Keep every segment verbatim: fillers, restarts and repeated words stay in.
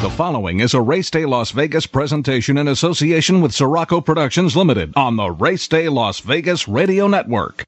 The following is a Race Day Las Vegas presentation in association with Sirocco Productions Limited on the Race Day Las Vegas Radio Network.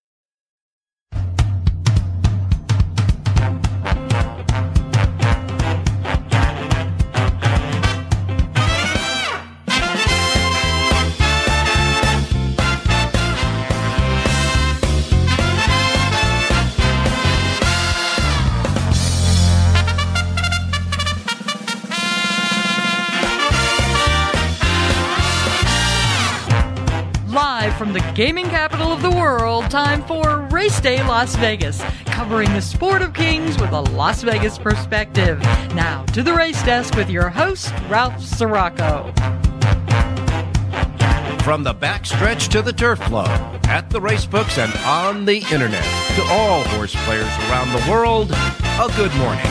From the gaming capital of the world, time for Race Day Las Vegas, covering the sport of kings with a Las Vegas perspective. Now to the race desk with your host, Ralph Sirocco. From the backstretch to the turf club, at the race books and on the internet, to all horse players around the world, a good morning.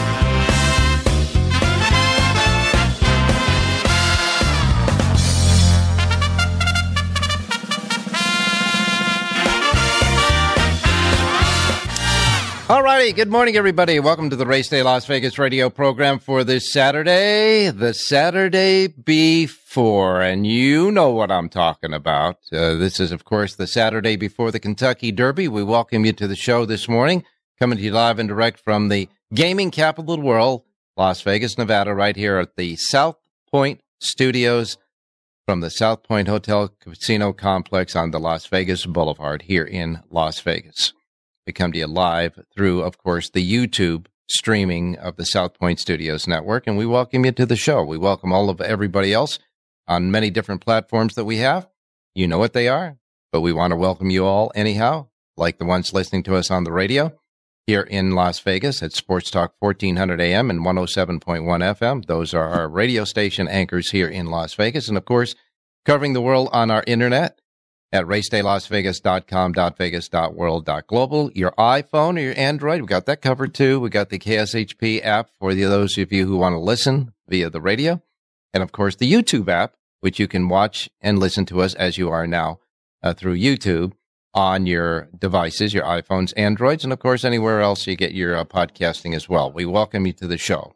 All righty. Good morning, everybody. Welcome to the Race Day Las Vegas radio program for this Saturday, the Saturday before. And you know what I'm talking about. Uh, this is, of course, the Saturday before the Kentucky Derby. We welcome you to the show this morning, coming to you live and direct from the gaming capital of the world, Las Vegas, Nevada, right here at the South Point Studios from the South Point Hotel Casino Complex on the Las Vegas Boulevard here in Las Vegas. We come to you live through, of course, the YouTube streaming of the South Point Studios Network, and we welcome you to the show. We welcome all of everybody else on many different platforms that we have. You know what they are, but we want to welcome you all anyhow, like the ones listening to us on the radio here in Las Vegas at Sports Talk fourteen hundred A M and one oh seven point one F M. Those are our radio station anchors here in Las Vegas, and, of course, covering the world on our internet at race day las vegas dot com, .vegas, .world, .global. Your iPhone or your Android, we got that covered too. We got the K S H P app for the, those of you who want to listen via the radio. And, of course, the YouTube app, which you can watch and listen to us as you are now uh, through YouTube on your devices, your iPhones, Androids, and, of course, anywhere else you get your uh, podcasting as well. We welcome you to the show.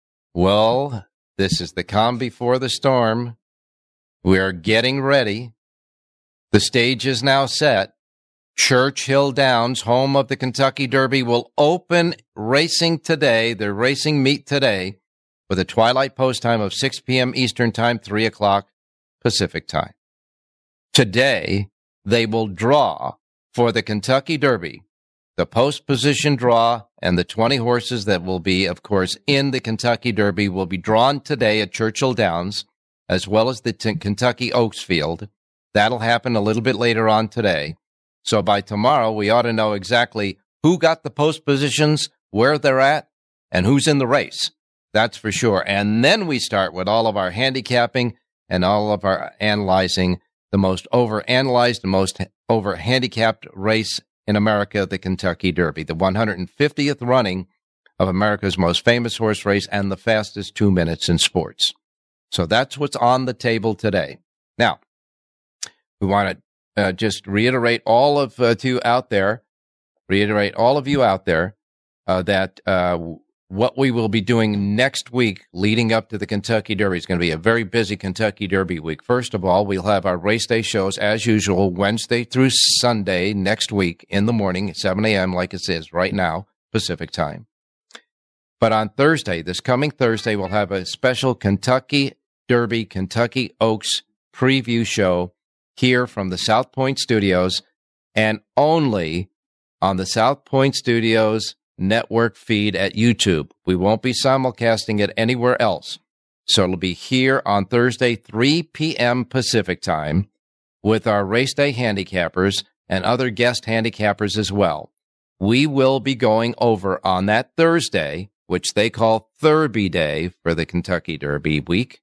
Well, this is the calm before the storm. We're getting ready. The stage is now set. Churchill Downs, home of the Kentucky Derby, will open racing today. They're racing meet today with a twilight post time of six p.m. Eastern Time, three o'clock Pacific Time. Today, they will draw for the Kentucky Derby, the post position draw, and the twenty horses that will be, of course, in the Kentucky Derby will be drawn today at Churchill Downs, as well as the t- Kentucky Oaks Field. That'll happen a little bit later on today. So by tomorrow, we ought to know exactly who got the post positions, where they're at, and who's in the race. That's for sure. And then we start with all of our handicapping and all of our analyzing the most over-analyzed, the most over-handicapped race in America, the Kentucky Derby, the one hundred fiftieth running of America's most famous horse race and the fastest two minutes in sports. So that's what's on the table today. Now, we want to uh, just reiterate all of uh, you out there, reiterate all of you out there uh, that uh, what we will be doing next week leading up to the Kentucky Derby is going to be a very busy Kentucky Derby week. First of all, we'll have our race day shows as usual, Wednesday through Sunday next week in the morning, seven a.m. like it is right now, Pacific Time. But on Thursday, this coming Thursday, we'll have a special Kentucky Derby, Kentucky Oaks preview show here from the South Point Studios, and only on the South Point Studios network feed at YouTube. We won't be simulcasting it anywhere else. So it'll be here on Thursday, three p.m. Pacific Time, with our race day handicappers and other guest handicappers as well. We will be going over on that Thursday, which they call Thurby Day for the Kentucky Derby week.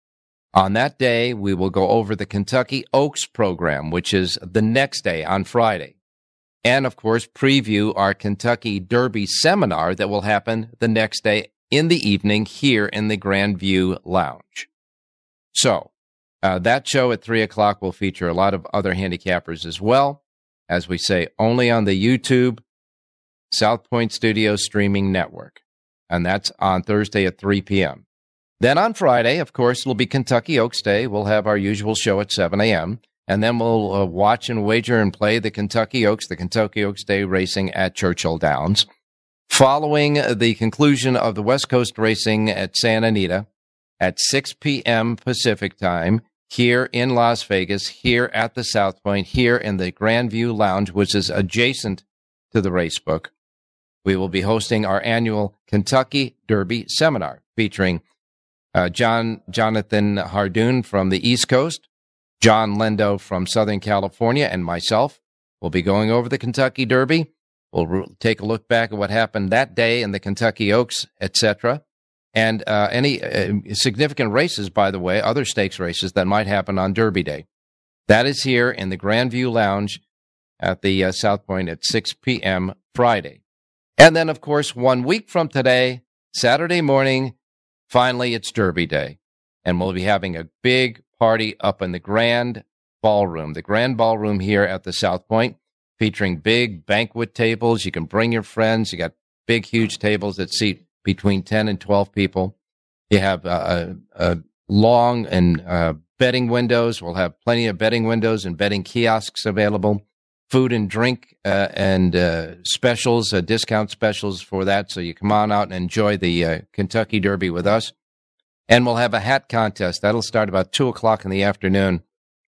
On that day, we will go over the Kentucky Oaks program, which is the next day on Friday. And, of course, preview our Kentucky Derby seminar that will happen the next day in the evening here in the Grand View Lounge. So, uh, that show at three o'clock will feature a lot of other handicappers as well. As we say, only on the YouTube South Point Studios streaming network. And that's on Thursday at three p.m. Then on Friday, of course, it'll be Kentucky Oaks Day. We'll have our usual show at seven a.m., and then we'll uh, watch and wager and play the Kentucky Oaks, the Kentucky Oaks Day racing at Churchill Downs. Following the conclusion of the West Coast racing at Santa Anita at six p.m. Pacific time, here in Las Vegas, here at the South Point, here in the Grandview Lounge, which is adjacent to the Racebook, we will be hosting our annual Kentucky Derby seminar featuring uh, John Jonathan Hardoon from the East Coast, John Lendo from Southern California, and myself. We'll be going over the Kentucky Derby. We'll re- take a look back at what happened that day in the Kentucky Oaks, et cetera, and uh, any uh, significant races, by the way, other stakes races that might happen on Derby Day. That is here in the Grandview Lounge at the uh, South Point at six p.m. Friday. And then, of course, one week from today, Saturday morning, finally it's Derby Day. And we'll be having a big party up in the Grand Ballroom, the Grand Ballroom here at the South Point, featuring big banquet tables. You can bring your friends. You got big, huge tables that seat between ten and twelve people. You have uh, a, a long and uh, betting windows. We'll have plenty of betting windows and betting kiosks available. Food and drink uh, and uh, specials, uh, discount specials for that. So you come on out and enjoy the uh, Kentucky Derby with us. And we'll have a hat contest. That'll start about two o'clock in the afternoon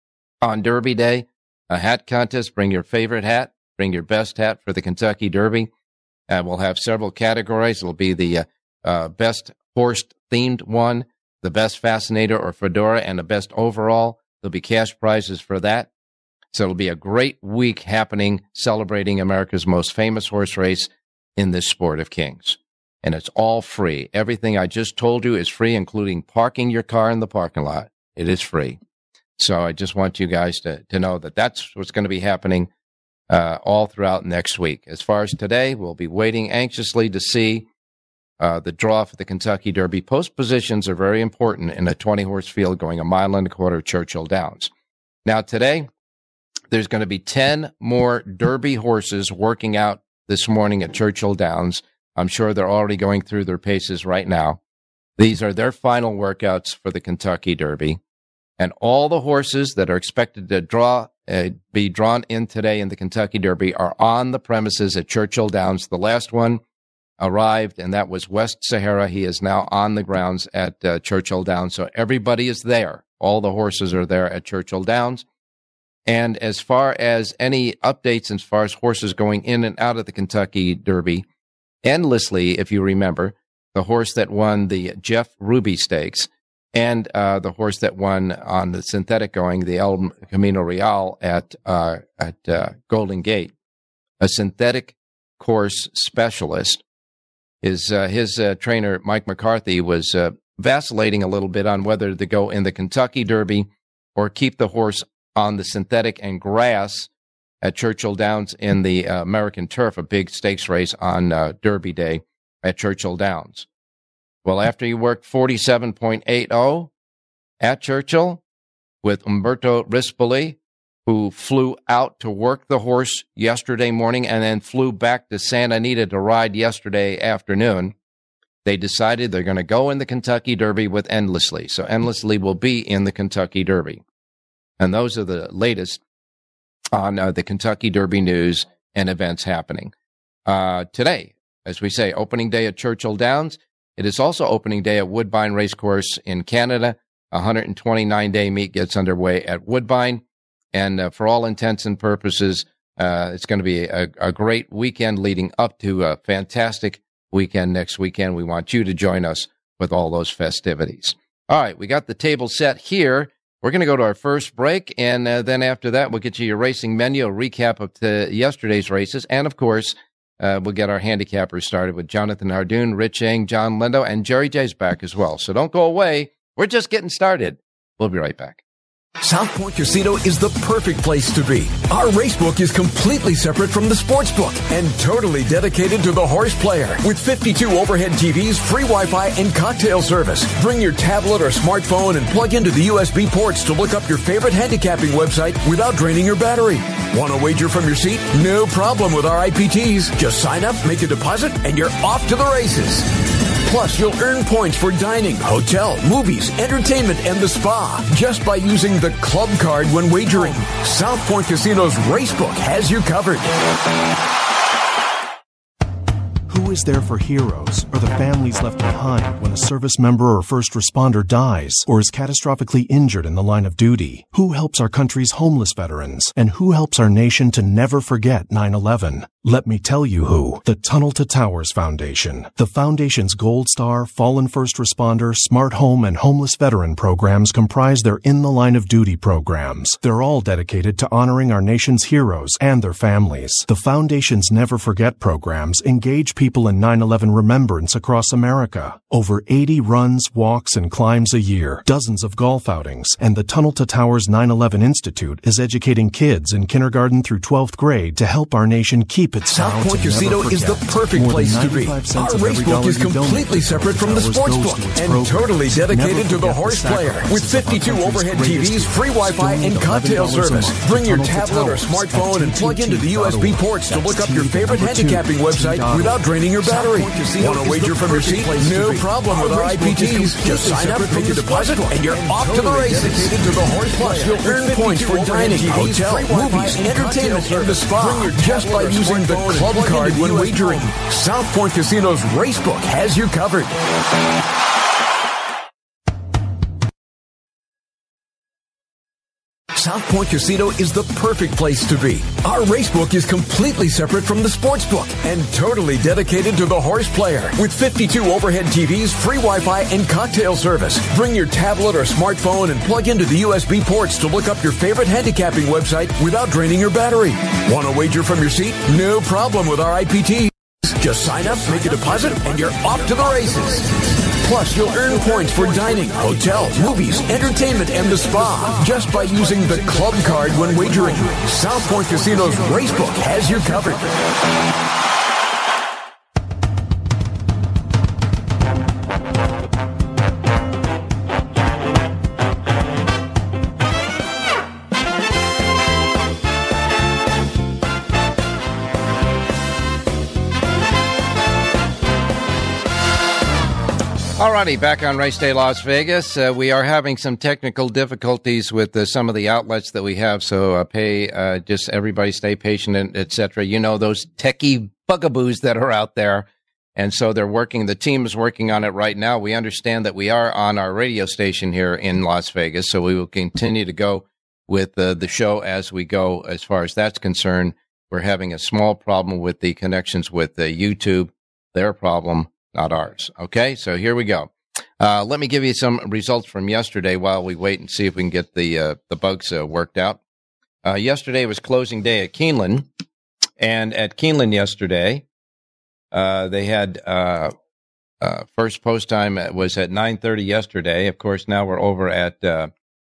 on Derby Day. A hat contest. Bring your favorite hat. Bring your best hat for the Kentucky Derby. And we'll have several categories. It'll be the uh, uh, best horse-themed one, the best fascinator or fedora, and the best overall. There'll be cash prizes for that. So it'll be a great week happening, celebrating America's most famous horse race in this sport of kings. And it's all free. Everything I just told you is free, including parking your car in the parking lot. It is free. So I just want you guys to, to know that that's what's going to be happening uh, all throughout next week. As far as today, we'll be waiting anxiously to see uh, the draw for the Kentucky Derby. Post positions are very important in a twenty-horse field going a mile and a quarter Churchill Downs. Now today, there's going to be ten more Derby horses working out this morning at Churchill Downs. I'm sure they're already going through their paces right now. These are their final workouts for the Kentucky Derby. And all the horses that are expected to draw, uh, be drawn in today in the Kentucky Derby are on the premises at Churchill Downs. The last one arrived, and that was West Sahara. He is now on the grounds at uh, Churchill Downs. So everybody is there. All the horses are there at Churchill Downs. And as far as any updates as far as horses going in and out of the Kentucky Derby, Endlessly, if you remember, the horse that won the Jeff Ruby Stakes and uh, the horse that won on the synthetic going, the El Camino Real at uh, at uh, Golden Gate, a synthetic course specialist. His, uh, his uh, trainer, Mike McCarthy, was uh, vacillating a little bit on whether to go in the Kentucky Derby or keep the horse on the synthetic and grass at Churchill Downs in the uh, American Turf, a big stakes race on uh, Derby Day at Churchill Downs. Well, after he worked forty-seven point eight oh at Churchill with Umberto Rispoli, who flew out to work the horse yesterday morning and then flew back to Santa Anita to ride yesterday afternoon, they decided they're going to go in the Kentucky Derby with Endlessly. So Endlessly will be in the Kentucky Derby. And those are the latest on uh, the Kentucky Derby news and events happening. Uh, today, as we say, opening day at Churchill Downs. It is also opening day at Woodbine Racecourse in Canada. A one hundred twenty-nine day meet gets underway at Woodbine. And uh, for all intents and purposes, uh, it's going to be a, a great weekend leading up to a fantastic weekend next weekend. We want you to join us with all those festivities. All right, we got the table set here. We're going to go to our first break, and uh, then after that, we'll get you your racing menu, a recap of the, yesterday's races, and, of course, uh, we'll get our handicappers started with Jonathan Hardoon, Rich Eng, John Lendo, and Jerry J's back as well. So don't go away. We're just getting started. We'll be right back. South Point Casino is the perfect place to be. Our racebook is completely separate from the sports book and totally dedicated to the horse player. With fifty-two overhead T Vs, free Wi-Fi, and cocktail service. Bring your tablet or smartphone and plug into the U S B ports to look up your favorite handicapping website without draining your battery. Want to wager from your seat? No problem with our I P Ts. Just sign up, make a deposit, and you're off to the races. Plus, you'll earn points for dining, hotel, movies, entertainment, and the spa just by using the club card when wagering. South Point Casino's Racebook has you covered. Who is there for heroes or the families left behind when a service member or first responder dies or is catastrophically injured in the line of duty? Who helps our country's homeless veterans? And who helps our nation to never forget nine eleven? Let me tell you who. The Tunnel to Towers Foundation. The Foundation's Gold Star, Fallen First Responder, Smart Home, and Homeless Veteran programs comprise their In the Line of Duty programs. They're all dedicated to honoring our nation's heroes and their families. The Foundation's Never Forget programs engage people in nine eleven remembrance across America. Over eighty runs, walks, and climbs a year, dozens of golf outings, and the Tunnel to Towers nine eleven Institute is educating kids in kindergarten through twelfth grade to help our nation keep its South Point Casino is the perfect place to be. Our racebook is completely separate from the sportsbook and totally dedicated to the horse player. With fifty-two overhead T Vs, free Wi-Fi, and cocktail service. Bring your tablet or smartphone and plug into the U S B ports to look up your favorite handicapping website without draining your battery. Want to wager from your seat? No problem with our I P Ts. Just sign up, make a deposit, and you're off to the races. To the horse Plus, you'll earn points for dining, hotel, movies, entertainment, and the spa just by using the club card when wagering. South Point Casino's Racebook has you covered. South Point Casino is the perfect place to be. Our racebook is completely separate from the sportsbook and totally dedicated to the horse player. With fifty-two overhead T Vs, free Wi-Fi, and cocktail service. Bring your tablet or smartphone and plug into the U S B ports to look up your favorite handicapping website without draining your battery. Want to wager from your seat? No problem with our I P Ts. Just sign up, make a deposit, and you're off to the races. Plus, you'll earn points for dining, hotel, movies, entertainment, and the spa just by using the club card when wagering. South Point Casino's Racebook has you covered. Alrighty, back on Race Day Las Vegas. Uh, we are having some technical difficulties with uh, some of the outlets that we have, so uh, pay uh, just everybody stay patient, et cetera. You know, those techie bugaboos that are out there, and so they're working. The team is working on it right now. We understand that we are on our radio station here in Las Vegas, so we will continue to go with uh, the show as we go. As far as that's concerned, we're having a small problem with the connections with uh, YouTube. Their problem. Not ours. Okay, so here we go. Uh, let me give you some results from yesterday while we wait and see if we can get the uh, the bugs uh, worked out. Uh, yesterday was closing day at Keeneland, and at Keeneland yesterday, uh, they had uh, uh, first post time was at nine thirty yesterday. Of course, now we're over at uh,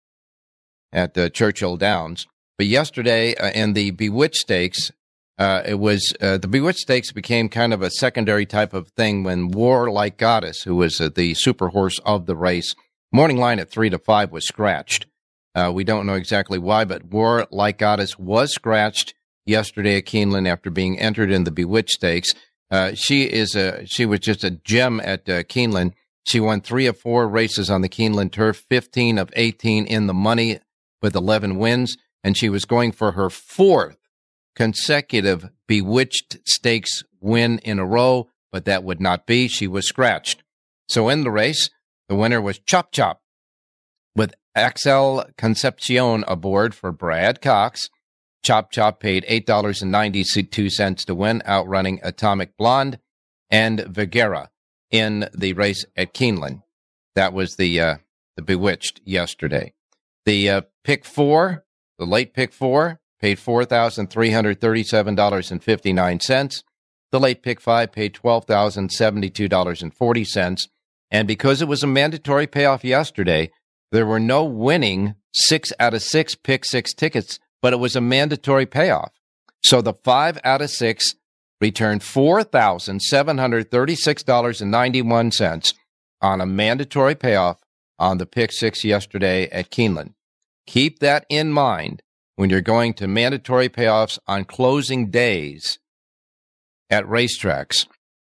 at uh, Churchill Downs. But yesterday uh, in the Bewitched Stakes, Uh, it was uh, the Bewitched Stakes became kind of a secondary type of thing when War Like Goddess, who was uh, the super horse of the race, morning line at three to five was scratched. Uh, we don't know exactly why, but War Like Goddess was scratched yesterday at Keeneland after being entered in the Bewitched Stakes. Uh, she is a she was just a gem at uh, Keeneland. She won three of four races on the Keeneland turf, fifteen of eighteen in the money with eleven wins, and she was going for her fourth consecutive Bewitched Stakes win in a row, but that would not be. She was scratched. So in the race, the winner was Chop Chop with Axel Concepcion aboard for Brad Cox. Chop Chop paid eight dollars and ninety-two cents to win, outrunning Atomic Blonde and Vigera in the race at Keeneland. That was the uh, the Bewitched yesterday. The uh, pick four, the late pick four, paid four thousand three hundred thirty-seven dollars and fifty-nine cents. The late pick five paid twelve thousand seventy-two dollars and forty cents. And because it was a mandatory payoff yesterday, there were no winning six out of six pick six tickets, but it was a mandatory payoff. So the five out of six returned four thousand seven hundred thirty-six dollars and ninety-one cents on a mandatory payoff on the pick six yesterday at Keeneland. Keep that in mind when you're going to mandatory payoffs on closing days at racetracks.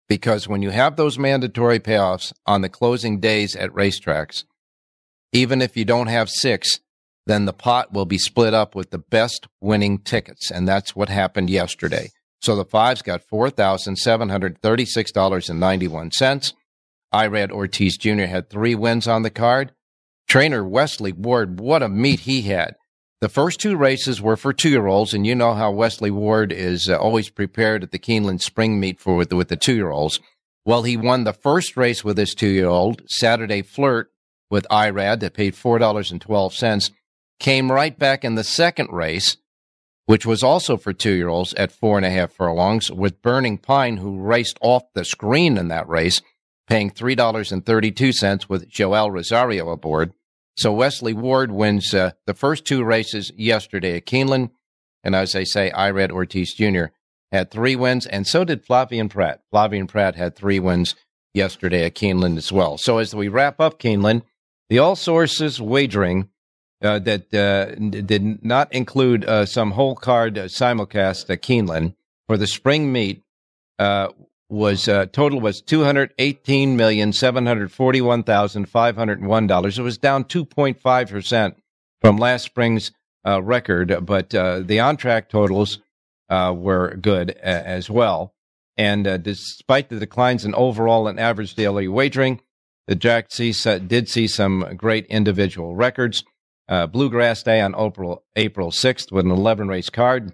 because when you have those mandatory payoffs on the closing days at racetracks, even if you don't have six, then the pot will be split up with the best winning tickets. And that's what happened yesterday. So the fives got four thousand seven hundred thirty-six dollars and ninety-one cents. Irad Ortiz Junior had three wins on the card. Trainer Wesley Ward, what a meet he had. The first two races were for two-year-olds, and you know how Wesley Ward is uh, always prepared at the Keeneland Spring Meet for with the, with the two-year-olds. Well, he won the first race with his two-year-old, Saturday Flirt, with Irad that paid four dollars and twelve cents. Came right back in the second race, which was also for two-year-olds at four and a half furlongs, with Burning Pine, who raced off the screen in that race, paying three dollars and thirty-two cents with Joel Rosario aboard. So Wesley Ward wins uh, the first two races yesterday at Keeneland. And as I say, Irad Ortiz Junior had three wins, and so did Flavien Prat. Flavien Prat had three wins yesterday at Keeneland as well. So as we wrap up Keeneland, the all sources wagering uh, that uh, did not include uh, some whole card uh, simulcast at Keeneland for the spring meet uh, was uh, total was two hundred eighteen million seven hundred forty-one thousand five hundred one dollars. It was down two point five percent from last spring's uh, record, but uh, the on-track totals uh, were good uh, as well. And uh, despite the declines in overall and average daily wagering, the Jack did see some great individual records. Uh, Bluegrass Day on April, April sixth with an eleven-race card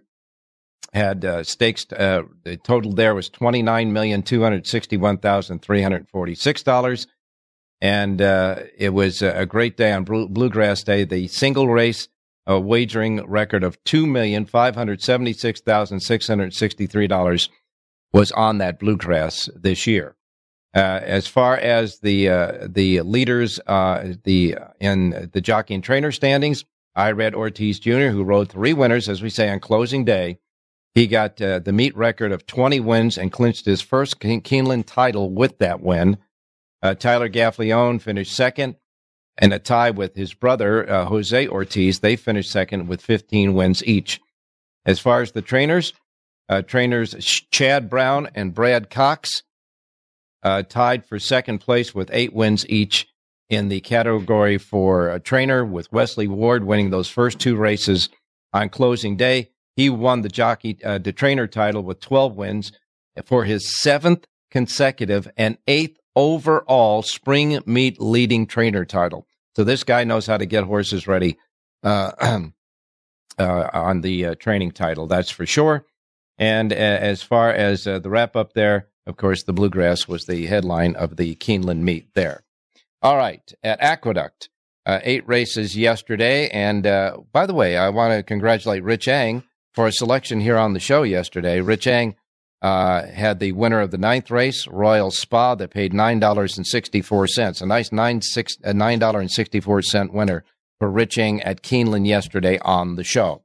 had uh, stakes. Uh, the total there was twenty-nine million two hundred sixty-one thousand three hundred forty-six dollars. And uh, it was a great day on Blue, Bluegrass Day. The single race uh, wagering record of two million five hundred seventy-six thousand six hundred sixty-three dollars was on that Bluegrass this year. Uh, as far as the uh, the leaders uh, the in the jockey and trainer standings, Irad Ortiz Junior, who rode three winners, as we say, on closing day, he got uh, the meet record of twenty wins and clinched his first Keeneland title with that win. Uh, Tyler Gaffalione finished second, and a tie with his brother, uh, Jose Ortiz. They finished second with fifteen wins each. As far as the trainers, uh, trainers Chad Brown and Brad Cox uh, tied for second place with eight wins each in the category for a trainer, with Wesley Ward winning those first two races on closing day. He won the jockey, uh, the trainer title with twelve wins for his seventh consecutive and eighth overall spring meet leading trainer title. So this guy knows how to get horses ready uh, uh, on the uh, training title, that's for sure. And uh, as far as uh, the wrap up there, of course, the Bluegrass was the headline of the Keeneland meet there. All right, at Aqueduct, uh, eight races yesterday. And uh, by the way, I want to congratulate Rich Eng for a selection here on the show yesterday. Rich Eng uh, had the winner of the ninth race, Royal Spa, that paid nine dollars and sixty-four cents. A nice nine six a nine dollars and sixty-four cent winner for Rich Eng at Keeneland yesterday on the show.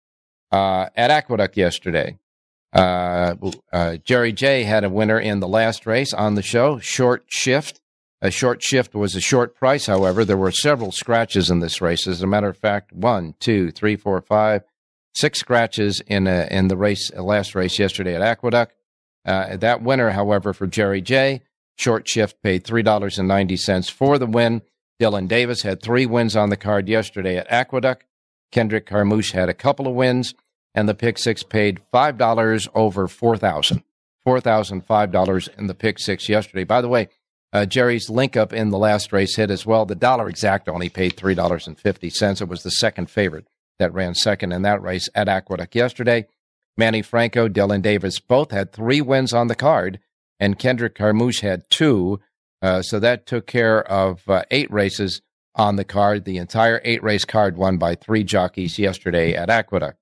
Uh, at Aqueduct yesterday, uh, uh, Jerry J had a winner in the last race on the show, Short Shift. A short shift was a short price, however. There were several scratches in this race. As a matter of fact, one, two, three, four, five, six scratches in a, in the race, last race yesterday at Aqueduct. Uh, that winner, however, for Jerry J, Short Shift paid three dollars and ninety cents for the win. Dylan Davis had three wins on the card yesterday at Aqueduct. Kendrick Carmouche had a couple of wins, and the Pick Six paid five dollars over four thousand dollars. four thousand five dollars in the Pick Six yesterday. By the way, uh, Jerry's link up in the last race hit as well. The Dollar Exact only paid three dollars and fifty cents. It was the second favorite that ran second in that race at Aqueduct yesterday. Manny Franco, Dylan Davis both had three wins on the card, and Kendrick Carmouche had two. Uh, so that took care of uh, eight races on the card. The entire eight-race card won by three jockeys yesterday at Aqueduct.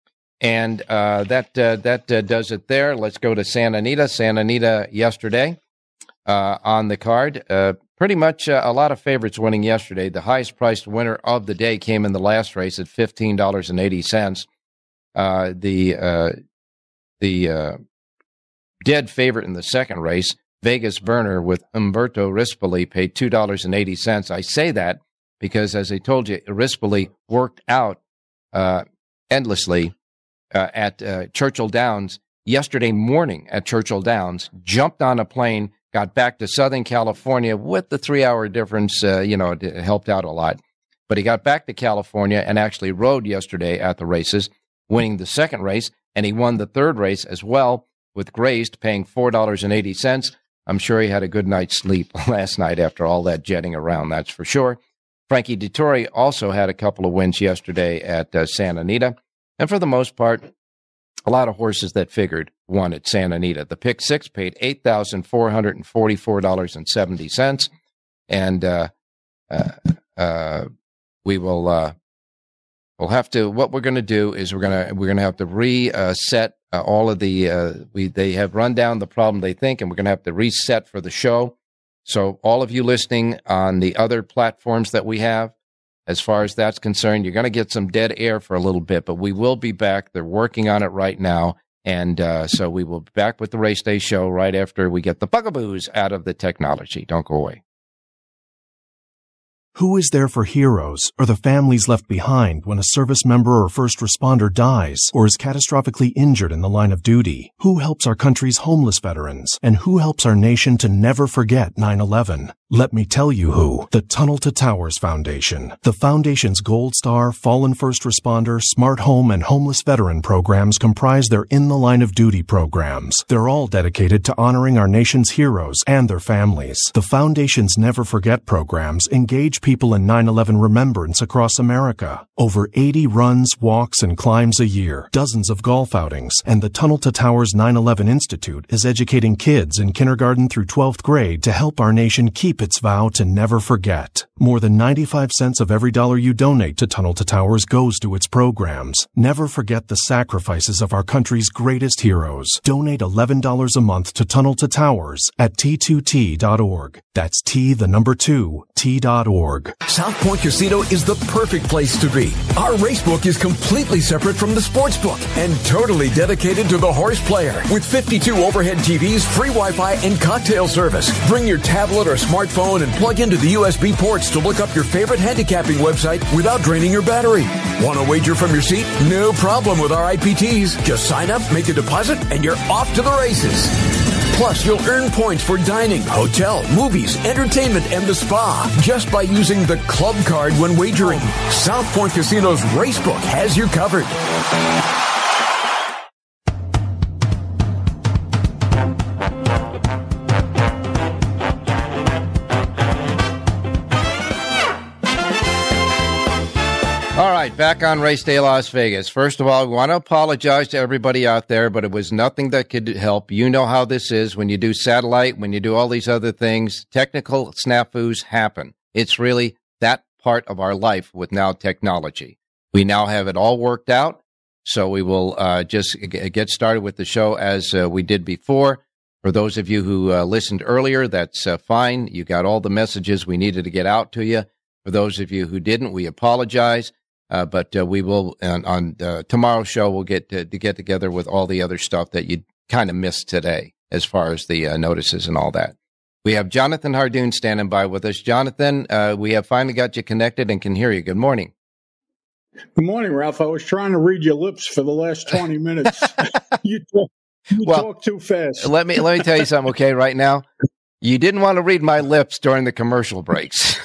And uh, that uh, that uh, does it there. Let's go to Santa Anita. Santa Anita yesterday uh, on the card. Uh, pretty much uh, a lot of favorites winning yesterday. The highest-priced winner of the day came in the last race at fifteen dollars and eighty cents. Uh, the uh, the uh, dead favorite in the second race, Vegas Burner with Umberto Rispoli, paid two dollars and eighty cents. I say that because, as I told you, Rispoli worked out uh, endlessly uh, at uh, Churchill Downs yesterday morning at Churchill Downs, jumped on a plane, got back to Southern California with the three-hour difference. Uh, you know, it helped out a lot. But he got back to California and actually rode yesterday at the races, winning the second race, and he won the third race as well with Grazed, paying four dollars and eighty cents. I'm sure he had a good night's sleep last night after all that jetting around, that's for sure. Frankie Dettori also had a couple of wins yesterday at uh, Santa Anita. And for the most part, a lot of horses that figured won at Santa Anita. The pick six paid eight thousand four hundred forty-four dollars and seventy cents. And uh, uh, uh, we will uh, we'll have to, what we're going to do is we're going to we're going to have to reset uh, all of the, uh, we they have run down the problem they think, and we're going to have to reset for the show. So all of you listening on the other platforms that we have, as far as that's concerned, you're going to get some dead air for a little bit, but we will be back. They're working on it right now. And uh, so we will be back with the Race Day show right after we get the bugaboos out of the technology. Don't go away. Who is there for heroes or the families left behind when a service member or first responder dies or is catastrophically injured in the line of duty? Who helps our country's homeless veterans? And who helps our nation to never forget nine eleven? Let me tell you who. The Tunnel to Towers Foundation. The Foundation's Gold Star, Fallen First Responder, Smart Home, and Homeless Veteran programs comprise their In the Line of Duty programs. They're all dedicated to honoring our nation's heroes and their families. The Foundation's Never Forget programs engage people in nine eleven remembrance across America. Over eighty runs, walks, and climbs a year, dozens of golf outings, and the Tunnel to Towers nine eleven Institute is educating kids in kindergarten through twelfth grade to help our nation keep its vow to never forget. More than ninety-five cents of every dollar you donate to Tunnel to Towers goes to its programs. Never forget the sacrifices of our country's greatest heroes. Donate eleven dollars a month to Tunnel to Towers at T two T dot org. That's T, the number two, T dot org. South Point Casino is the perfect place to be. Our racebook is completely separate from the sportsbook and totally dedicated to the horse player. With fifty-two overhead T Vs, free Wi-Fi, and cocktail service. Bring your tablet or smartphone and plug into the U S B ports to look up your favorite handicapping website without draining your battery. Want to wager from your seat? No problem with our I P Ts. Just sign up, make a deposit, and you're off to the races. Plus, you'll earn points for dining, hotel, movies, entertainment, and the spa just by using the club card when wagering. South Point Casino's Racebook has you covered. All right, back on Race Day Las Vegas. First of all, we want to apologize to everybody out there, but it was nothing that could help. You know how this is when you do satellite, when you do all these other things. Technical snafus happen. It's really that part of our life with now technology. We now have it all worked out, so we will uh, just g- get started with the show as uh, we did before. For those of you who uh, listened earlier, that's uh, fine. You got all the messages we needed to get out to you. For those of you who didn't, we apologize. Uh, but uh, we will, on, on uh, tomorrow's show, we'll get to, to get together with all the other stuff that you kind of missed today as far as the uh, notices and all that. We have Jonathan Hardoon standing by with us. Jonathan, uh, we have finally got you connected and can hear you. Good morning. Good morning, Ralph. I was trying to read your lips for the last twenty minutes. you talk, you well, talk too fast. Let me let me tell you something, okay, right now. You didn't want to read my lips during the commercial breaks.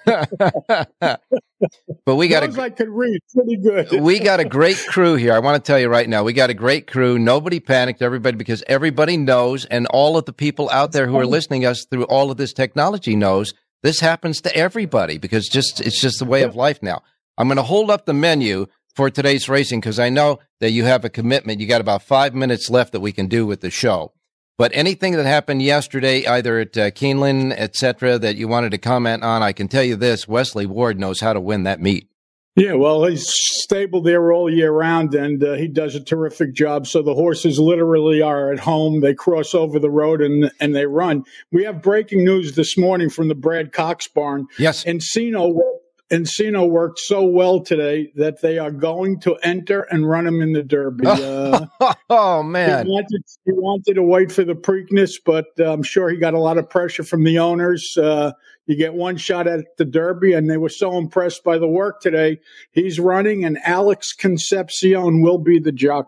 But we got a, I could read pretty good. We got a great crew here. I want to tell you right now, we got a great crew. Nobody panicked, everybody, because everybody knows, and all of the people out there who are listening to us through all of this technology knows this happens to everybody because just it's just the way of life now. I'm going to hold up the menu for today's racing because I know that you have a commitment. You got about five minutes left that we can do with the show. But anything that happened yesterday, either at uh, Keeneland, et cetera, that you wanted to comment on, I can tell you this, Wesley Ward knows how to win that meet. Yeah, well, he's stable there all year round, and uh, he does a terrific job. So the horses literally are at home. They cross over the road and and they run. We have breaking news this morning from the Brad Cox barn. Yes. Encino Encino worked so well today that they are going to enter and run him in the Derby. Uh, oh, man. He wanted, he wanted to wait for the Preakness, but uh, I'm sure he got a lot of pressure from the owners. Uh, you get one shot at the Derby, and they were so impressed by the work today. He's running, and Alex Concepcion will be the jockey.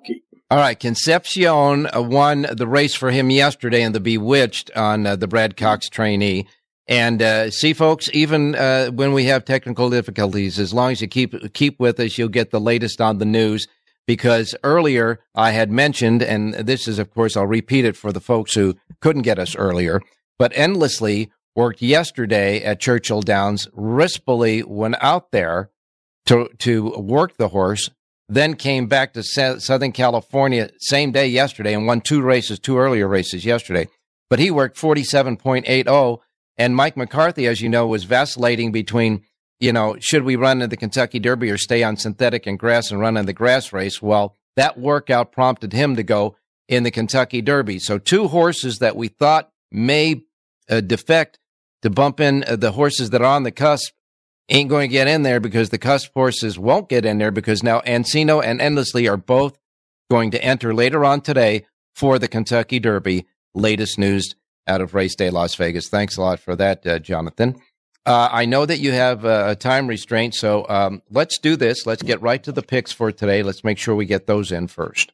All right, Concepcion uh, won the race for him yesterday in the Bewitched on uh, the Brad Cox trainee. And uh, see, folks, even uh, when we have technical difficulties, as long as you keep keep with us, you'll get the latest on the news. Because earlier I had mentioned, and this is, of course, I'll repeat it for the folks who couldn't get us earlier, but Endlessly worked yesterday at Churchill Downs. Rispoli went out there to to work the horse, then came back to Sa- Southern California same day yesterday and won two races, two earlier races yesterday. But he worked forty-seven point eight oh, and Mike McCarthy, as you know, was vacillating between, you know, should we run in the Kentucky Derby or stay on synthetic and grass and run in the grass race? Well, that workout prompted him to go in the Kentucky Derby. So two horses that we thought may uh, defect to bump in uh, the horses that are on the cusp ain't going to get in there, because the cusp horses won't get in there, because now Encino and Endlessly are both going to enter later on today for the Kentucky Derby. Latest news out of Race Day Las Vegas. Thanks a lot for that, uh, Jonathan. Uh, I know that you have uh, a time restraint, so um, let's do this. Let's get right to the picks for today. Let's make sure we get those in first.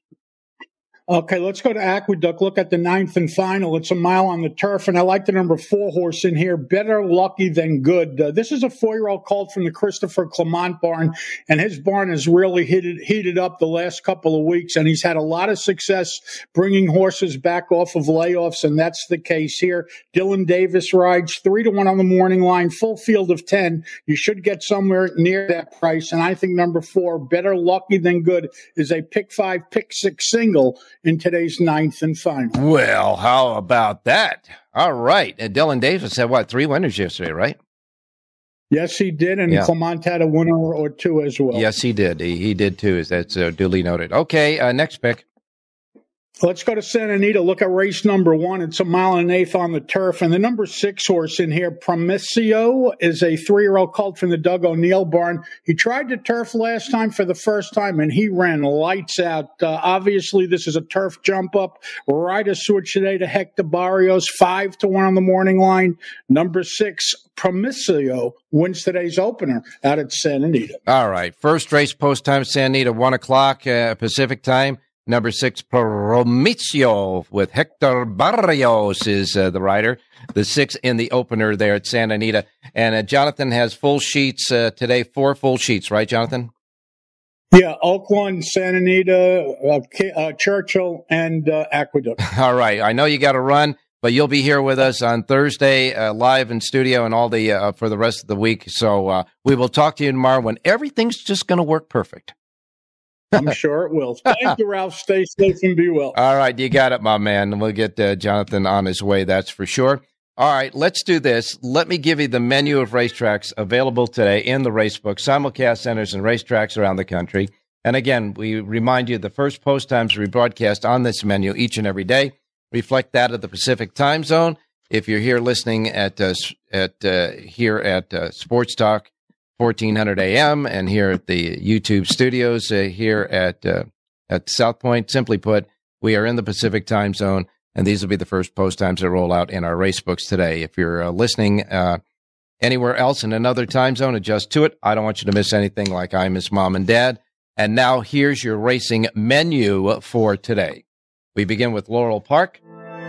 Okay, let's go to Aqueduct. Look at the ninth and final. It's a mile on the turf, and I like the number four horse in here, Better Lucky Than Good. Uh, this is a four-year-old colt from the Christopher Clement barn, and his barn has really heated, heated up the last couple of weeks, and he's had a lot of success bringing horses back off of layoffs, and that's the case here. Dylan Davis rides three to one on the morning line, full field of ten. You should get somewhere near that price, and I think number four, Better Lucky Than Good, is a pick five, pick six single in today's ninth and final. Well, how about that? All right. And Dylan Davis had, what, three winners yesterday, right? Yes, he did, and yeah. Clement had a winner or two as well. Yes, he did. He, he did, too. That's uh, duly noted. Okay, uh, next pick. Let's go to Santa Anita. Look at race number one. It's a mile and an eighth on the turf. And the number six horse in here, Promisio, is a three-year-old colt from the Doug O'Neill barn. He tried the turf last time for the first time, and he ran lights out. Uh, obviously, this is a turf jump up. Rider switch today to Hector Barrios, five to one on the morning line. Number six, Promisio, wins today's opener out at Santa Anita. All right. First race post time, Santa Anita, one o'clock uh, Pacific time. Number six, Promisio with Hector Barrios is uh, the rider. The six in the opener there at Santa Anita. And uh, Jonathan has full sheets uh, today, four full sheets, right, Jonathan? Yeah, Oakland, Santa Anita, uh, uh, Churchill, and uh, Aqueduct. All right. I know you got to run, but you'll be here with us on Thursday, uh, live in studio and all the uh, for the rest of the week. So uh, we will talk to you tomorrow when everything's just going to work perfect. I'm sure it will. Thank you, Ralph. Stay safe and be well. All right. You got it, my man. We'll get uh, Jonathan on his way. That's for sure. All right. Let's do this. Let me give you the menu of racetracks available today in the Racebook, simulcast centers and racetracks around the country. And again, we remind you the first post times rebroadcast on this menu each and every day reflect that of the Pacific time zone. If you're here listening at uh, at uh, here at uh, Sports Talk fourteen hundred A M and here at the YouTube studios uh, here at uh, at South Point. Simply put, we are in the Pacific time zone, and these will be the first post times that roll out in our race books today. If you're uh, listening uh, anywhere else in another time zone, adjust to it. I don't want you to miss anything like I miss Mom and Dad. And now here's your racing menu for today. We begin with Laurel Park.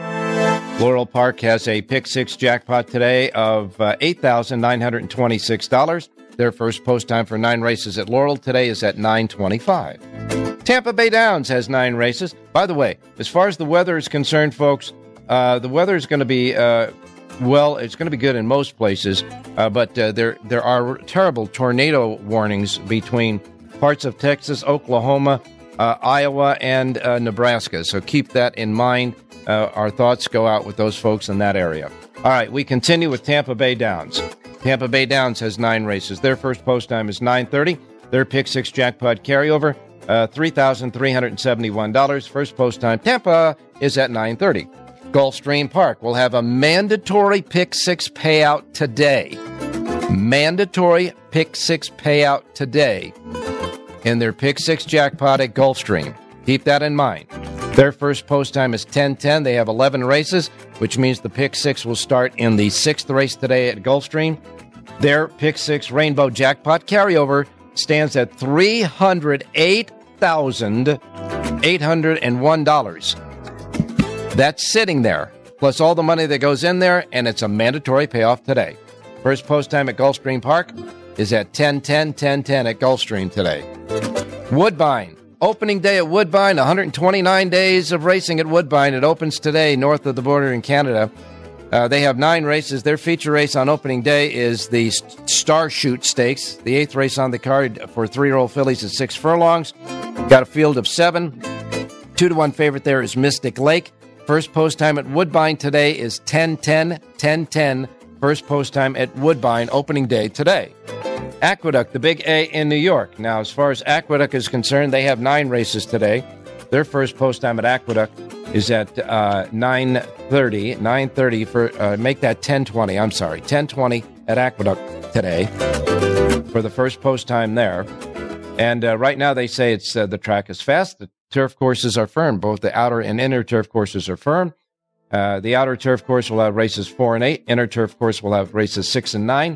Laurel Park has a pick six jackpot today of uh, eight thousand nine hundred twenty-six dollars. Their first post time for nine races at Laurel today is at nine twenty-five. Tampa Bay Downs has nine races. By the way, as far as the weather is concerned, folks, uh, the weather is going to be, uh, well, it's going to be good in most places, uh, but uh, there there are terrible tornado warnings between parts of Texas, Oklahoma, uh, Iowa, and uh, Nebraska. So keep that in mind. Uh, our thoughts go out with those folks in that area. All right, we continue with Tampa Bay Downs. Tampa Bay Downs has nine races. Their first post time is nine thirty. Their pick six jackpot carryover, uh, three thousand three hundred seventy-one dollars. First post time, Tampa, is at nine thirty. Gulfstream Park will have a mandatory pick six payout today. Mandatory pick six payout today in their pick six jackpot at Gulfstream. Keep that in mind. Their first post time is ten ten. They have eleven races, which means the pick six will start in the sixth race today at Gulfstream. Their pick six rainbow jackpot carryover stands at three hundred eight thousand eight hundred one dollars. That's sitting there, plus all the money that goes in there, and it's a mandatory payoff today. First post time at Gulfstream Park is at ten ten, ten ten at Gulfstream today. Woodbine. Opening day at Woodbine, one hundred twenty-nine days of racing at Woodbine. It opens today north of the border in Canada. Uh, they have nine races. Their feature race on opening day is the Star Shoot Stakes, the eighth race on the card for three-year-old fillies at six furlongs. Got a field of seven. Two to one favorite there is Mystic Lake. First post time at Woodbine today is ten ten, ten ten. First post time at Woodbine, opening day today. Aqueduct, the Big A in New York. Now, as far as Aqueduct is concerned, they have nine races today. Their first post time at Aqueduct is at uh, nine thirty. nine thirty for, uh, make that ten twenty. I'm sorry, ten twenty at Aqueduct today for the first post time there. And uh, right now they say it's uh, the track is fast. The turf courses are firm. Both the outer and inner turf courses are firm. Uh, the outer turf course will have races four and eight. Inner turf course will have races six and nine.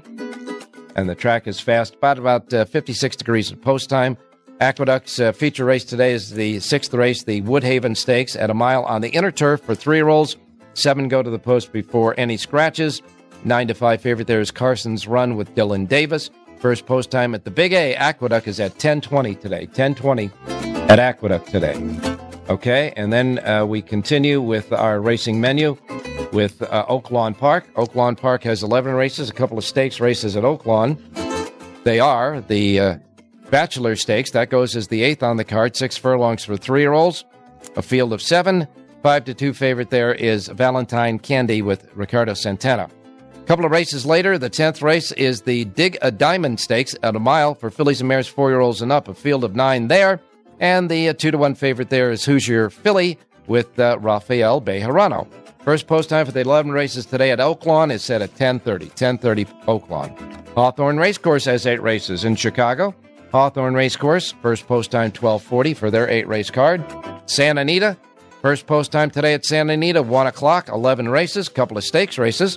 And the track is fast, about about uh, fifty-six degrees at post time. Aqueduct's uh, feature race today is the sixth race, the Woodhaven Stakes, at a mile on the inner turf for three-year-olds. Seven go to the post before any scratches. Nine to five favorite there is Carson's Run with Dylan Davis. First post time at the Big A, Aqueduct, is at ten twenty today. ten twenty at Aqueduct today. Okay, and then uh, we continue with our racing menu with uh, Oaklawn Park. Oaklawn Park has eleven races, a couple of stakes races at Oaklawn. They are the uh, Bachelor Stakes. That goes as the eighth on the card, six furlongs for three-year-olds. A field of seven. Five to two favorite there is Valentine Candy with Ricardo Santana. A couple of races later, the tenth race is the Dig a Diamond Stakes at a mile for fillies and mares four-year-olds and up. A field of nine there. And the uh, two to one favorite there is Hoosier Filly with uh, Rafael Bejarano. First post time for the eleven races today at Oaklawn is set at ten thirty. ten thirty Oaklawn. Hawthorne Racecourse has eight races in Chicago. Hawthorne Racecourse, first post time twelve forty for their eight-race card. Santa Anita, first post time today at Santa Anita, one o'clock, eleven races, couple of stakes races.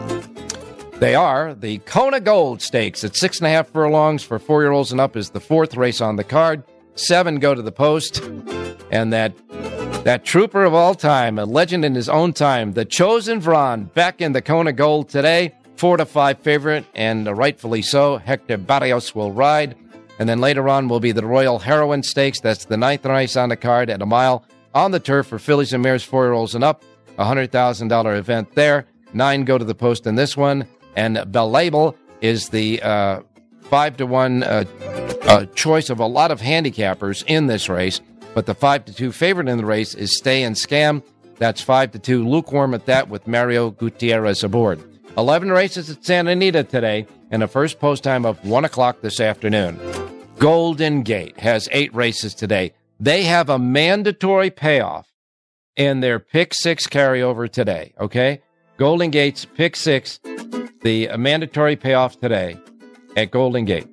They are the Kona Gold Stakes at six and a half furlongs for four-year-olds and up is the fourth race on the card. Seven go to the post. And that that trooper of all time, a legend in his own time, the Chosen Vron, back in the Kona Gold today. Four to five favorite, and rightfully so. Hector Barrios will ride. And then later on will be the Royal Heroine Stakes. That's the ninth race on the card at a mile on the turf for fillies and mares four-year-olds and up. A one hundred thousand dollars event there. Nine go to the post in this one. And Belabel is the uh, five to one uh, uh, choice of a lot of handicappers in this race. But the five to two favorite in the race is Stay and Scam. That's five to two, lukewarm at that with Mario Gutierrez aboard. eleven races at Santa Anita today, and a first post time of one o'clock this afternoon. Golden Gate has eight races today. They have a mandatory payoff in their Pick Six carryover today, okay? Golden Gate's Pick Six, the uh, mandatory payoff today at Golden Gate.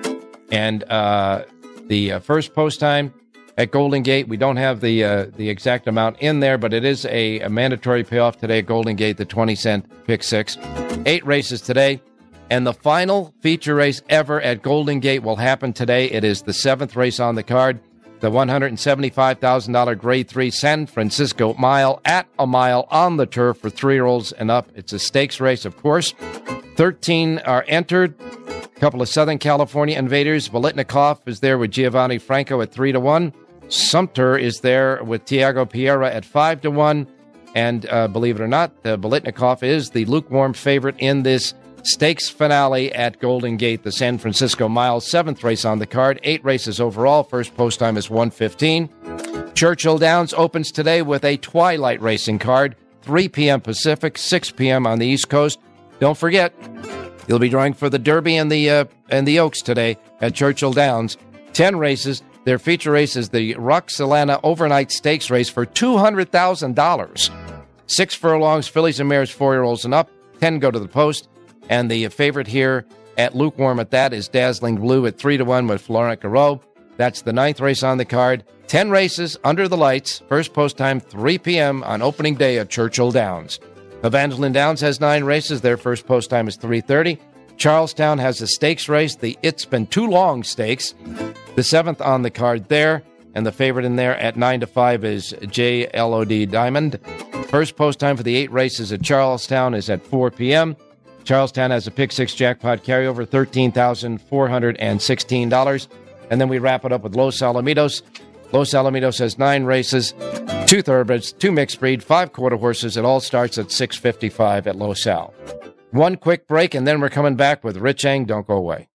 And uh, the uh, first post time at Golden Gate, we don't have the uh, the exact amount in there, but it is a, a mandatory payoff today at Golden Gate, the twenty cent Pick Six. Eight races today. And the final feature race ever at Golden Gate will happen today. It is the seventh race on the card, the one hundred seventy-five thousand dollars Grade three San Francisco Mile at a mile on the turf for three-year-olds and up. It's a stakes race, of course. thirteen are entered. A couple of Southern California invaders. Bolitnikov is there with Giovanni Franco at three to one. Sumter is there with Tiago Pereira at five to one. And uh, believe it or not, the Bolitnikov is the lukewarm favorite in this stakes finale at Golden Gate, the San Francisco Mile, seventh race on the card, eight races overall. First post time is one fifteen. Churchill Downs opens today with a twilight racing card, three p.m. Pacific, six p.m. on the East Coast. Don't forget, you'll be drawing for the Derby and the uh, and the Oaks today at Churchill Downs. Ten races. Their feature race is the Roxelana Overnight Stakes race for two hundred thousand dollars. Six furlongs, fillies and mares, four-year-olds and up. Ten go to the post. And the favorite here at lukewarm at that is Dazzling Blue at three to one with Florent Garreau. That's the ninth race on the card. Ten races under the lights. First post time, three p.m. on opening day at Churchill Downs. Evangeline Downs has nine races. Their first post time is three thirty. Charlestown has a stakes race, the It's Been Too Long Stakes. The seventh on the card there. And the favorite in there at nine to five is J L O D Diamond. First post time for the eight races at Charlestown is at four p.m. Charlestown has a pick six jackpot carryover, thirteen thousand four hundred sixteen dollars. And then we wrap it up with Los Alamitos. Los Alamitos has nine races, two thoroughbreds, two mixed breed, five quarter horses. It all starts at six fifty-five at Los Al. One quick break, and then we're coming back with Rich Eng. Don't go away.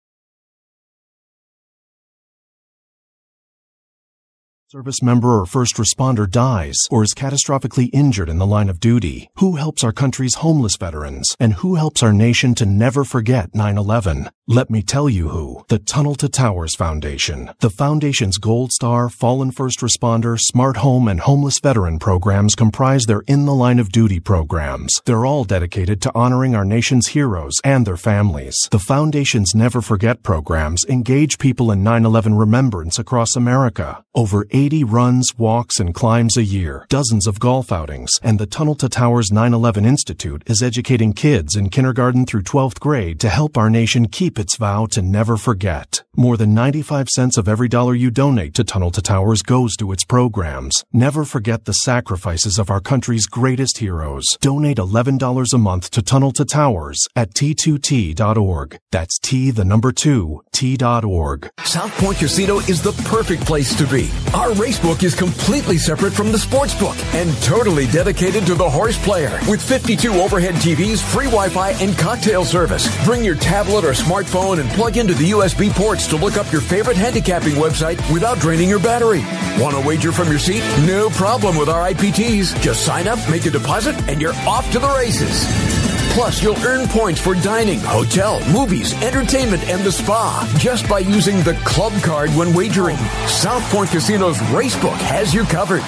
Service member or first responder dies or is catastrophically injured in the line of duty. Who helps our country's homeless veterans? And who helps our nation to never forget nine eleven? Let me tell you who. The Tunnel to Towers Foundation. The foundation's Gold Star, Fallen First Responder, Smart Home, and Homeless Veteran programs comprise their In the Line of Duty programs. They're all dedicated to honoring our nation's heroes and their families. The foundation's Never Forget programs engage people in nine eleven remembrance across America. Over eighty runs, walks, and climbs a year, dozens of golf outings, and the Tunnel to Towers nine eleven Institute is educating kids in kindergarten through twelfth grade to help our nation keep its vow to never forget. More than ninety-five cents of every dollar you donate to Tunnel to Towers goes to its programs. Never forget the sacrifices of our country's greatest heroes. Donate eleven dollars a month to Tunnel to Towers at T two T dot org. That's T, the number two, T dot org. South Point Casino is the perfect place to be. Our racebook is completely separate from the sportsbook and totally dedicated to the horse player. With fifty-two overhead T Vs, free Wi-Fi, and cocktail service. Bring your tablet or smartphone and plug into the U S B ports to look up your favorite handicapping website without draining your battery. Want to wager from your seat? No problem with our I P Ts. Just sign up, make a deposit, and you're off to the races. Plus, you'll earn points for dining, hotel, movies, entertainment, and the spa just by using the club card when wagering. South Point Casino's Racebook has you covered.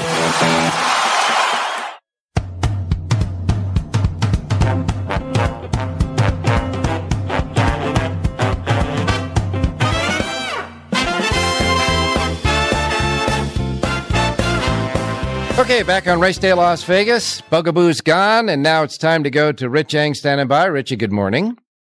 Okay, back on Race Day Las Vegas. Bugaboo's gone, and now it's time to go to Rich Eng standing by. Richie, good morning.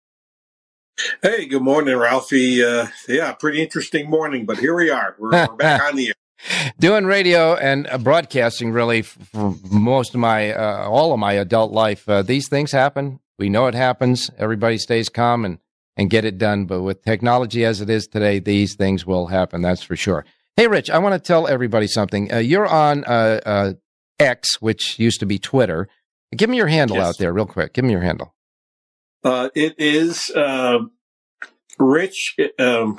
Hey, good morning, Ralphie. Uh, yeah, pretty interesting morning, but here we are. We're, we're back on the air. Doing radio and uh, broadcasting, really, for most of my, uh, all of my adult life. Uh, these things happen. We know it happens. Everybody stays calm and, and get it done. But with technology as it is today, these things will happen. That's for sure. Hey, Rich, I want to tell everybody something. Uh, you're on uh, uh, X, which used to be Twitter. Give me your handle Yes. out there real quick. Give me your handle. Uh, it is uh, Rich. Um,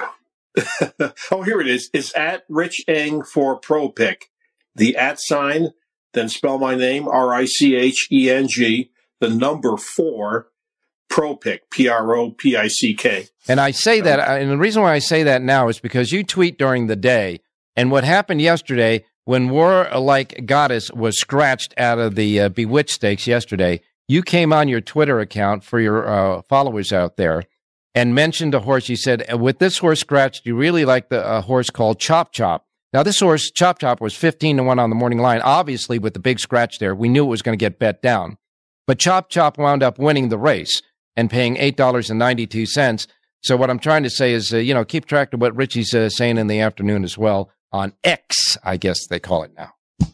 oh, here it is. It's at Rich Eng for Pro Pick. The at sign, then spell my name, R I C H E N G, the number four, Pro Pick, P R O P I C K. And I say that, and the reason why I say that now is because you tweet during the day. And what happened yesterday, when War Like Goddess was scratched out of the uh, Bewitched Stakes yesterday, you came on your Twitter account for your uh, followers out there and mentioned a horse. You said, with this horse scratched, you really like the uh, horse called Chop Chop. Now, this horse, Chop Chop, was fifteen to one on the morning line. Obviously, with the big scratch there, we knew it was going to get bet down. But Chop Chop wound up winning the race and paying eight dollars and ninety-two cents. So what I'm trying to say is, uh, you know, keep track of what Richie's uh, saying in the afternoon as well on X, I guess they call it now.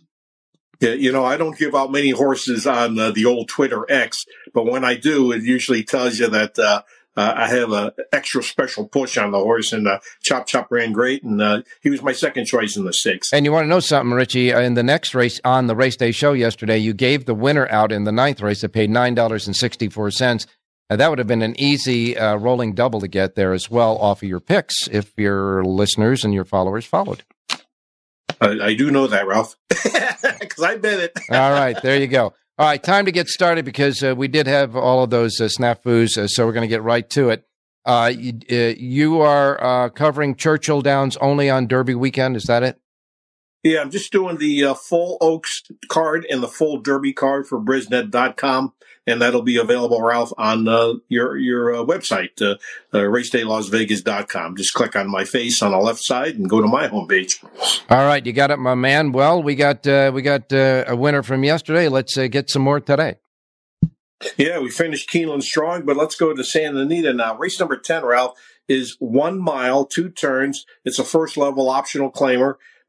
Yeah, you know, I don't give out many horses on uh, the old Twitter X, but when I do, it usually tells you that uh, uh, I have an extra special push on the horse, and uh, Chop Chop ran great, and uh, he was my second choice in the six. And you want to know something, Richie? Uh, in the next race on the Race Day show yesterday, you gave the winner out in the ninth race that paid nine dollars and sixty-four cents. Uh, that would have been an easy uh, rolling double to get there as well off of your picks if your listeners and your followers followed. I, I do know that, Ralph, because I bet it. All right, there you go. All right, time to get started because uh, we did have all of those uh, snafus, uh, so we're going to get right to it. Uh, you, uh, you are uh, covering Churchill Downs only on Derby weekend, is that it? Yeah, I'm just doing the uh, full Oaks card and the full Derby card for Brisnet dot com, and that'll be available, Ralph, on uh, your your uh, website, uh, uh, Race Day Las Vegas dot com. Just click on my face on the left side and go to my homepage. All right, you got it, my man. Well, we got uh, we got uh, a winner from yesterday. Let's uh, get some more today. Yeah, we finished Keeneland strong, but let's go to Santa Anita now. Race number ten, Ralph, is one mile, two turns. It's a first-level optional claimer.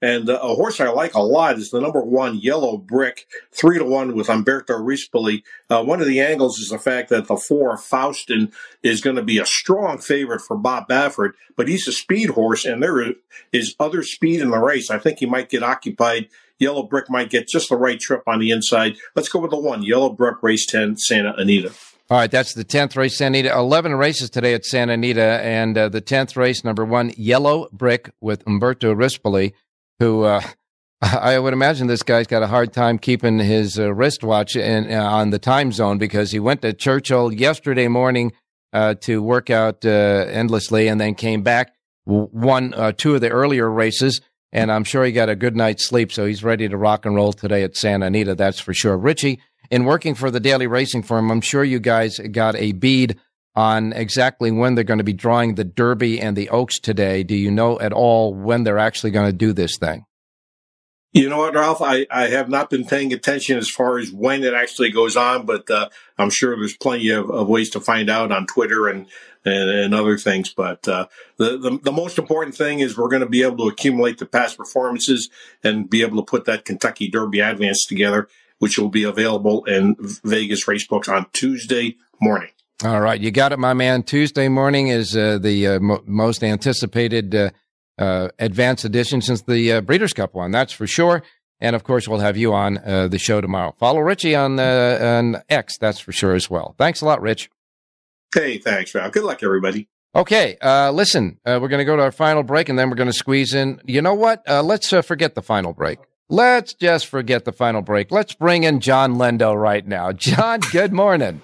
And uh, a horse I like a lot is the number one Yellow Brick, three to one with Umberto Rispoli. Uh, one of the angles is the fact that the four Faustin is going to be a strong favorite for Bob Baffert, but he's a speed horse, and there is other speed in the race. I think he might get occupied. Yellow Brick might get just the right trip on the inside. Let's go with the one, Yellow Brick, race ten, Santa Anita. All right, that's the tenth race, Santa Anita. eleven races today at Santa Anita, and uh, the tenth race, number one, Yellow Brick with Umberto Rispoli, who uh, I would imagine this guy's got a hard time keeping his uh, wristwatch in, uh, on the time zone because he went to Churchill yesterday morning uh, to work out uh, endlessly and then came back, won uh, two of the earlier races, and I'm sure he got a good night's sleep, so he's ready to rock and roll today at Santa Anita, that's for sure. Richie, in working for the Daily Racing Firm, I'm sure you guys got a bead on exactly when they're going to be drawing the Derby and the Oaks today. Do you know at all when they're actually going to do this thing? You know what, Ralph? I, I have not been paying attention as far as when it actually goes on, but uh, I'm sure there's plenty of, of ways to find out on Twitter and and, and other things. But uh, the, the the most important thing is we're going to be able to accumulate the past performances and be able to put that Kentucky Derby Advance together, which will be available in Vegas Racebooks on Tuesday morning. All right. You got it, my man. Tuesday morning is uh, the uh, mo- most anticipated uh, uh, advance edition since the uh, Breeders' Cup one. That's for sure. And, of course, we'll have you on uh, the show tomorrow. Follow Richie on, uh, on X. That's for sure as well. Thanks a lot, Rich. Hey, thanks, Ralph. Good luck, everybody. Okay. Uh, listen, uh, we're going to go to our final break, and then we're going to squeeze in. You know what? Uh, let's uh, forget the final break. Let's just forget the final break. Let's bring in John Lendo right now. John, good morning.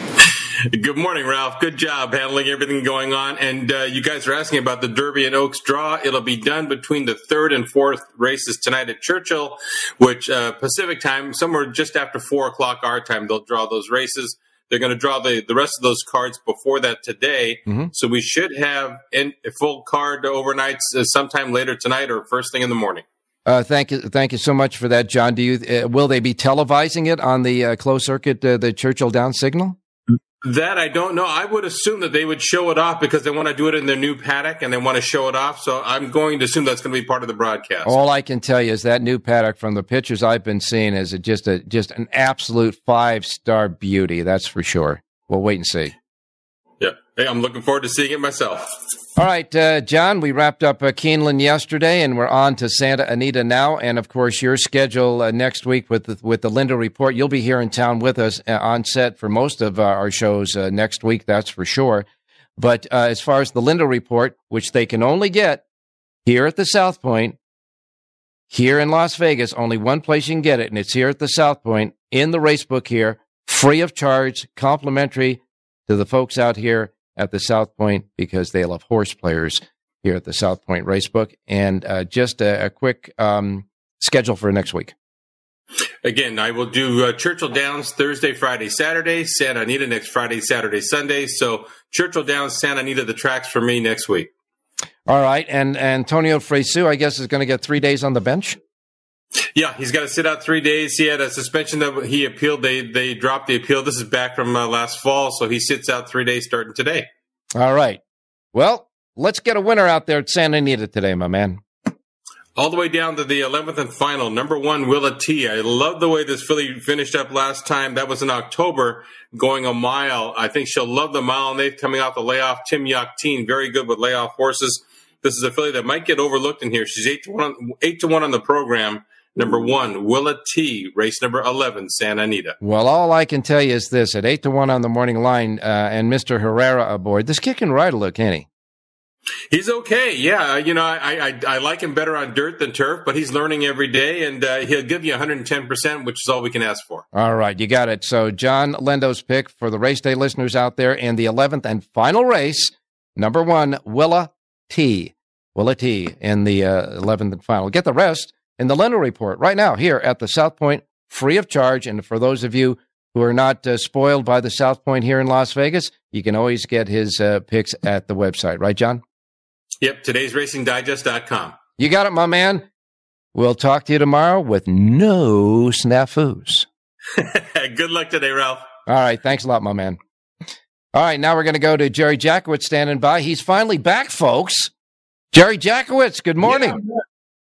Good morning, Ralph. Good job handling everything going on. And uh, you guys are asking about the Derby and Oaks draw. It'll be done between the third and fourth races tonight at Churchill, which uh, Pacific time, somewhere just after four o'clock our time, they'll draw those races. They're going to draw the, the rest of those cards before that today. Mm-hmm. So we should have in, a full card overnight uh, sometime later tonight or first thing in the morning. Uh, thank you, thank you so much for that, John. Do you uh, will they be televising it on the uh, closed circuit, uh, the Churchill Downs signal? That I don't know. I would assume that they would show it off because they want to do it in their new paddock and they want to show it off. So I'm going to assume that's going to be part of the broadcast. All I can tell you is that new paddock, from the pictures I've been seeing, is a, just a just an absolute five star beauty. That's for sure. We'll wait and see. Yeah, hey, I'm looking forward to seeing it myself. All right, uh, John, we wrapped up uh, Keeneland yesterday, and we're on to Santa Anita now. And, of course, your schedule uh, next week with the, with the Lindo Report. You'll be here in town with us uh, on set for most of uh, our shows uh, next week, that's for sure. But uh, as far as the Lindo Report, which they can only get here at the South Point, here in Las Vegas, only one place you can get it, and it's here at the South Point, in the racebook here, free of charge, complimentary to the folks out here at the South Point, because they love horse players here at the South Point Racebook. And uh, just a, a quick um, schedule for next week. Again, I will do uh, Churchill Downs Thursday, Friday, Saturday, Santa Anita next Friday, Saturday, Sunday. So Churchill Downs, Santa Anita, the tracks for me next week. All right. And Antonio Fresu, I guess, is going to get three days on the bench? Yeah, he's got to sit out three days. He had a suspension that he appealed. They they dropped the appeal. This is back from uh, last fall, so he sits out three days starting today. All right. Well, let's get a winner out there at Santa Anita today, my man. All the way down to the eleventh and final, number one, Willa T. I love the way this filly finished up last time. That was in October, going a mile. I think she'll love the mile and eighth coming off the layoff. Tim Yachtine, very good with layoff horses. This is a filly that might get overlooked in here. She's eight to one on, eight to one on the program. Number one, Willa T, race number eleven, Santa Anita. Well, all I can tell you is this: at eight to one on the morning line, uh, and Mister Herrera aboard, this kid can ride a look, can he? He's okay. Yeah, you know, I, I I like him better on dirt than turf, but he's learning every day, and uh, he'll give you one hundred ten percent, which is all we can ask for. All right, you got it. So John Lendo's pick for the race day listeners out there in the eleventh and final race, number one, Willa T. Willa T in the uh, eleventh and final. Get the rest in the Lindo Report right now here at the South Point, free of charge. And for those of you who are not uh, spoiled by the South Point here in Las Vegas, you can always get his uh, picks at the website. Right, John? Yep, today's racing digest dot com. You got it, my man. We'll talk to you tomorrow with no snafus. Good luck today, Ralph. All right, thanks a lot, my man. All right, now we're going to go to Jerry Jackowitz standing by. He's finally back, folks. Jerry Jackowitz, good morning. Yeah.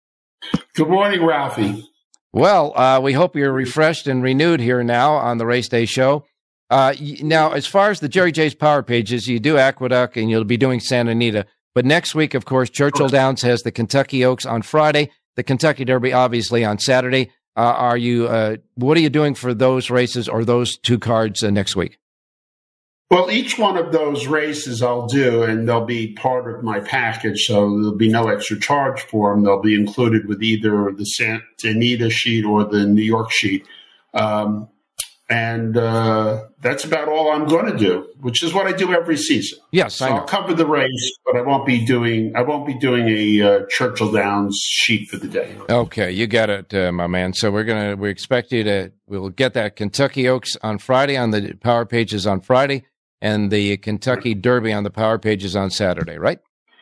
Good morning, Ralphie. Well, uh, we hope you're refreshed and renewed here now on the Race Day Show. Uh, now, as far as the Jerry J's Power Pages, you do Aqueduct and you'll be doing Santa Anita. But next week, of course, Churchill Downs has the Kentucky Oaks on Friday, the Kentucky Derby, obviously, on Saturday. Uh, are you? Uh, what are you doing for those races or those two cards uh, next week? Well, each one of those races I'll do, and they'll be part of my package, so there'll be no extra charge for them. They'll be included with either the Santa Anita sheet or the New York sheet. Um, and uh, that's about all I'm going to do, which is what I do every season. Yes, so I know. I'll cover the race, but I won't be doing I won't be doing a uh, Churchill Downs sheet for the day. Okay, you got it, uh, my man. So we're gonna we expect you to we'll get that Kentucky Oaks on Friday on the Power Pages on Friday. And the Kentucky Derby on the Power Pages on Saturday, right?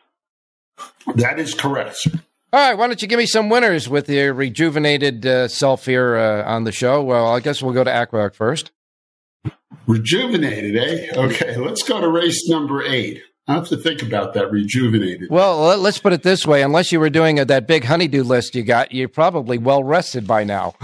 That is correct, sir. All right, why don't you give me some winners with your rejuvenated uh, self here uh, on the show? Well, I guess we'll go to Aqueduct first. Rejuvenated, eh? Okay, let's go to race number eight. I have to think about that, rejuvenated. Well, let's put it this way. Unless you were doing uh, that big honeydew list you got, you're probably well-rested by now.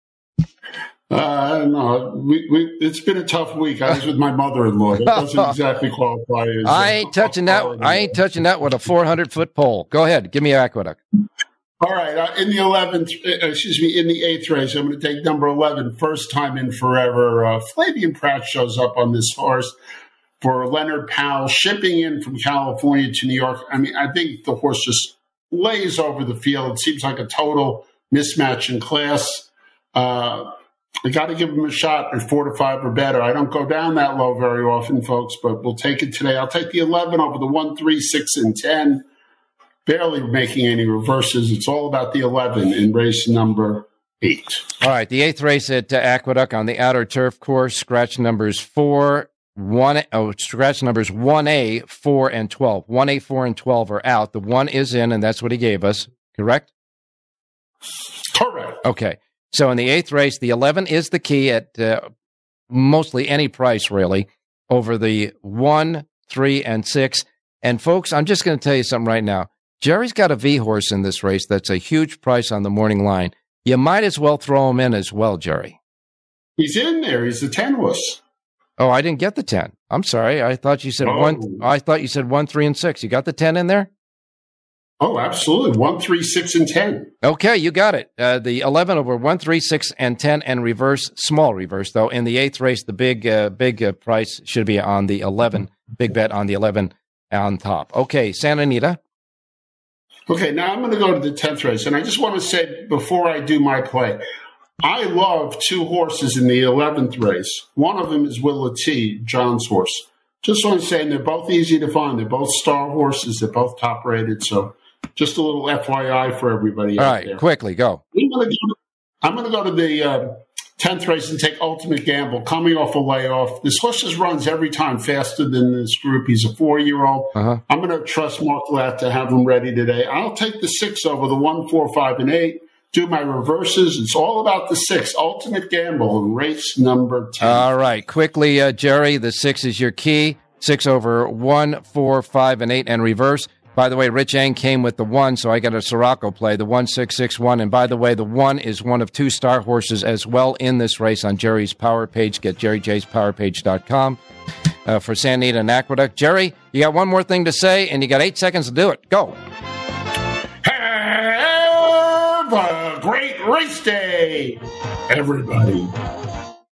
Uh, I don't know. We, we, it's been a tough week. I was with my mother-in-law. That doesn't exactly qualify as. I ain't touching that. I ain't touching that with a four hundred foot pole. Go ahead, give me Aqueduct. All right. Uh, in the eleventh, uh, excuse me, in the eighth race, I'm going to take number eleven. First time in forever. Uh, Flavian Pratt shows up on this horse for Leonard Powell, shipping in from California to New York. I mean, I think the horse just lays over the field. It seems like a total mismatch in class. Uh, I got to give him a shot at four to five or better. I don't go down that low very often, folks, but we'll take it today. I'll take the eleven over the one, three, six, and ten. Barely making any reverses. It's all about the eleven in race number eight. All right, the eighth race at uh, Aqueduct on the outer turf course. Scratch numbers four, one. Oh, scratch numbers one A, four, and twelve. One A, four, and twelve are out. The one is in, and that's what he gave us. Correct? Correct. Okay. So in the eighth race, the eleven is the key at uh, mostly any price, really, over the one, three, and six. And, folks, I'm just going to tell you something right now. Jerry's got a V-horse in this race that's a huge price on the morning line. You might as well throw him in as well, Jerry. He's in there. He's the ten horse. Oh, I didn't get the ten. I'm sorry. I thought you said oh. one. I thought you said one, three, and six. You got the ten in there? Oh, absolutely. One, three, six, and ten. Okay, you got it. Uh, the eleven over one, three, six, and ten, and reverse, small reverse, though. In the eighth race, the big uh, big uh, price should be on the eleven, big bet on the eleven on top. Okay, Santa Anita. Okay, now I'm going to go to the tenth race, and I just want to say before I do my play, I love two horses in the eleventh race. One of them is Willa T, John's horse. Just want to say, and they're both easy to find. They're both star horses. They're both top rated, so just a little F Y I for everybody All out right, there. quickly, go. I'm going to go, I'm going to, go to the uh, tenth race and take Ultimate Gamble, coming off a layoff. This horse just runs every time faster than this group. He's a four-year-old. Uh-huh. I'm going to trust Mark Latt to have him ready today. I'll take the six over the one, four, five, and eight. Do my reverses. It's all about the six. Ultimate Gamble in race number ten. All right, quickly, uh, Jerry, the six is your key. Six over one, four, five, and eight, and reverse. By the way, Rich Eng came with the one, so I got a Sirocco play, the one, six, six, one. And by the way, the one is one of two star horses as well in this race on Jerry's Power Page. Get jerry jays power page dot com uh, for Santa Anita and Aqueduct. Jerry, you got one more thing to say, and you got eight seconds to do it. Go. Have a great race day, everybody.